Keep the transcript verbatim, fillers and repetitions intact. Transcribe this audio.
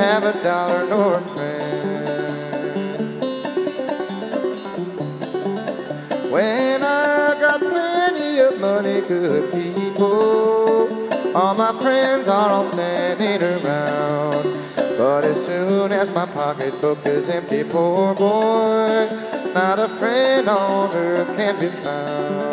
have a dollar nor a friend. When I got plenty of money, good people, all my friends are all standing around. But as soon as my pocketbook is empty, poor boy, not a friend on earth can be found.